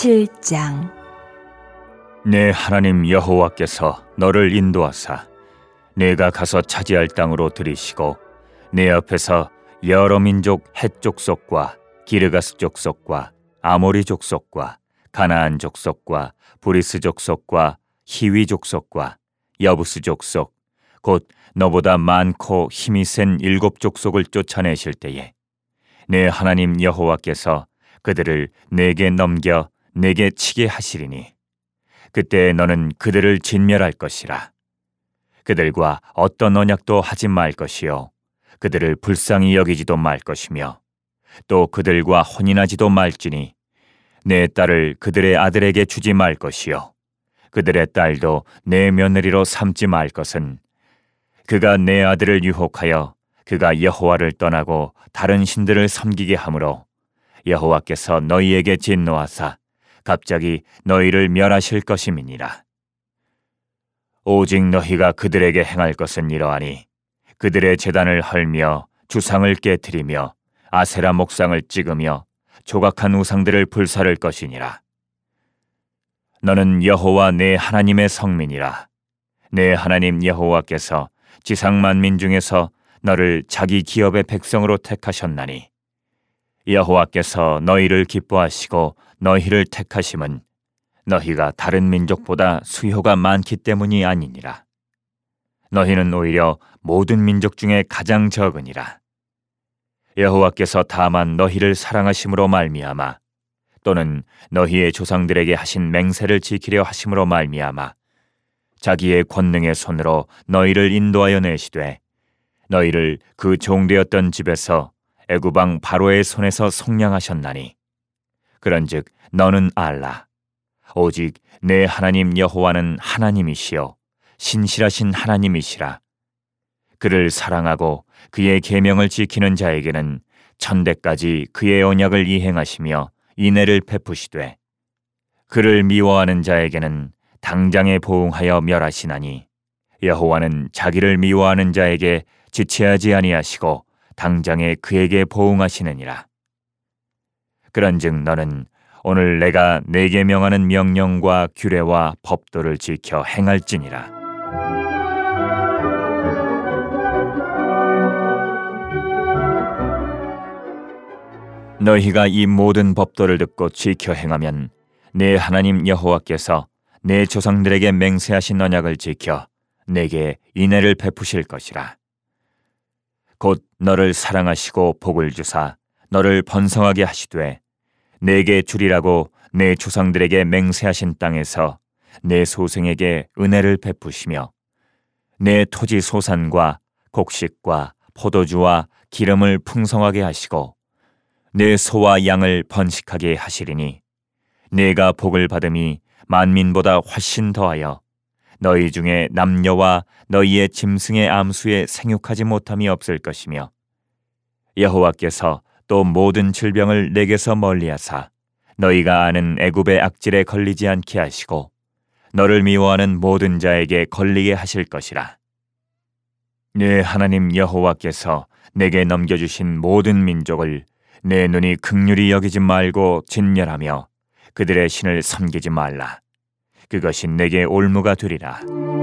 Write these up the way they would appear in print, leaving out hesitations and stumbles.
7장. 내 하나님 여호와께서 너를 인도하사 내가 가서 차지할 땅으로 들이시고 내 앞에서 여러 민족 헷 족속과 기르가스 족속과 아모리 족속과 가나안 족속과 브리스 족속과 히위 족속과 여부스 족속 곧 너보다 많고 힘이 센 7 족속을 쫓아내실 때에 내 하나님 여호와께서 그들을 내게 넘겨 내게 치게 하시리니 그때 너는 그들을 진멸할 것이라. 그들과 어떤 언약도 하지 말 것이요 그들을 불쌍히 여기지도 말 것이며 또 그들과 혼인하지도 말지니 내 딸을 그들의 아들에게 주지 말 것이요 그들의 딸도 내 며느리로 삼지 말 것은 그가 내 아들을 유혹하여 그가 여호와를 떠나고 다른 신들을 섬기게 하므로 여호와께서 너희에게 진노하사 갑자기 너희를 멸하실 것임이니라. 오직 너희가 그들에게 행할 것은 이러하니 그들의 제단을 헐며 주상을 깨트리며 아세라 목상을 찍으며 조각한 우상들을 불사를 것이니라. 너는 여호와 내 하나님의 성민이라. 내 하나님 여호와께서 지상 만민 중에서 너를 자기 기업의 백성으로 택하셨나니 여호와께서 너희를 기뻐하시고 너희를 택하심은 너희가 다른 민족보다 수효가 많기 때문이 아니니라. 너희는 오히려 모든 민족 중에 가장 적으니라. 여호와께서 다만 너희를 사랑하심으로 말미암아 또는 너희의 조상들에게 하신 맹세를 지키려 하심으로 말미암아 자기의 권능의 손으로 너희를 인도하여 내시되 너희를 그 종되었던 집에서 애굽 왕 바로의 손에서 속량하셨나니 그런즉 너는 알라. 오직 내 하나님 여호와는 하나님이시요 신실하신 하나님이시라. 그를 사랑하고 그의 계명을 지키는 자에게는 천대까지 그의 언약을 이행하시며 인애를 베푸시되 그를 미워하는 자에게는 당장에 보응하여 멸하시나니 여호와는 자기를 미워하는 자에게 지체하지 아니하시고 당장에 그에게 보응하시느니라. 그런즉 너는 오늘 내가 내게 명하는 명령과 규례와 법도를 지켜 행할지니라. 너희가 이 모든 법도를 듣고 지켜 행하면 내 하나님 여호와께서 내 조상들에게 맹세하신 언약을 지켜 내게 인애를 베푸실 것이라. 곧 너를 사랑하시고 복을 주사 너를 번성하게 하시되 내게 주리라고 내 조상들에게 맹세하신 땅에서 내 소생에게 은혜를 베푸시며 내 토지 소산과 곡식과 포도주와 기름을 풍성하게 하시고 내 소와 양을 번식하게 하시리니 내가 복을 받음이 만민보다 훨씬 더하여 너희 중에 남녀와 너희의 짐승의 암수에 생육하지 못함이 없을 것이며 여호와께서 또 모든 질병을 내게서 멀리하사 너희가 아는 애굽의 악질에 걸리지 않게 하시고 너를 미워하는 모든 자에게 걸리게 하실 것이라. 내 하나님 여호와께서 내게 넘겨주신 모든 민족을 내 눈이 긍휼히 여기지 말고 진멸하며 그들의 신을 섬기지 말라. 그것이 내게 올무가 되리라.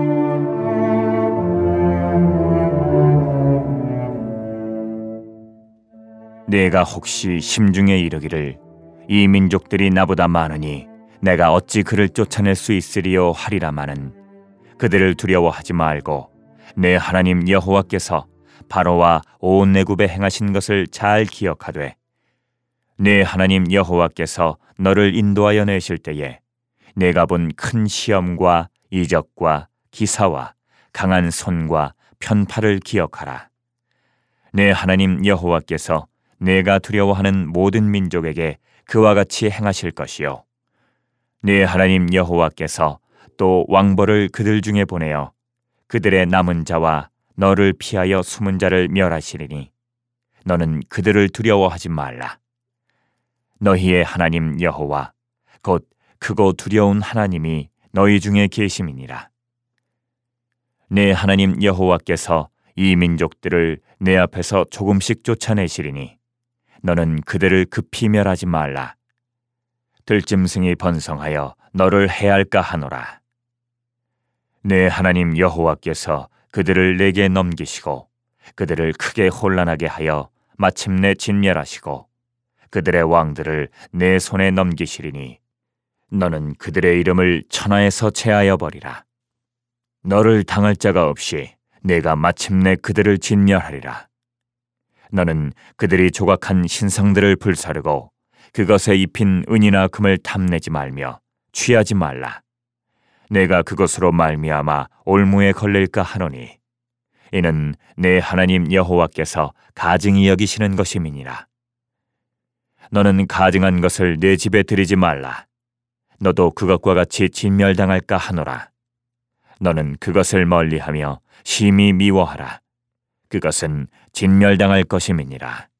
내가 혹시 심중에 이르기를 이 민족들이 나보다 많으니 내가 어찌 그를 쫓아낼 수 있으리요 하리라마는 그들을 두려워하지 말고 내 하나님 여호와께서 바로와 온 애굽에 행하신 것을 잘 기억하되 내 하나님 여호와께서 너를 인도하여 내실 때에 내가 본 큰 시험과 이적과 기사와 강한 손과 편팔을 기억하라. 내 하나님 여호와께서 내가 두려워하는 모든 민족에게 그와 같이 행하실 것이요 내 하나님 여호와께서 또 왕벌을 그들 중에 보내어 그들의 남은 자와 너를 피하여 숨은 자를 멸하시리니 너는 그들을 두려워하지 말라. 너희의 하나님 여호와 곧 크고 두려운 하나님이 너희 중에 계심이니라. 내 하나님 여호와께서 이 민족들을 내 앞에서 조금씩 쫓아내시리니 너는 그들을 급히 멸하지 말라. 들짐승이 번성하여 너를 해할까 하노라. 내 하나님 여호와께서 그들을 내게 넘기시고 그들을 크게 혼란하게 하여 마침내 진멸하시고 그들의 왕들을 내 손에 넘기시리니 너는 그들의 이름을 천하에서 제하여 버리라. 너를 당할 자가 없이 내가 마침내 그들을 진멸하리라. 너는 그들이 조각한 신상들을 불사르고 그것에 입힌 은이나 금을 탐내지 말며 취하지 말라. 내가 그것으로 말미암아 올무에 걸릴까 하노니 이는 내 하나님 여호와께서 가증히 여기시는 것임이니라. 너는 가증한 것을 내 집에 들이지 말라. 너도 그것과 같이 진멸당할까 하노라. 너는 그것을 멀리하며 심히 미워하라. 그것은 진멸당할 것임이니라.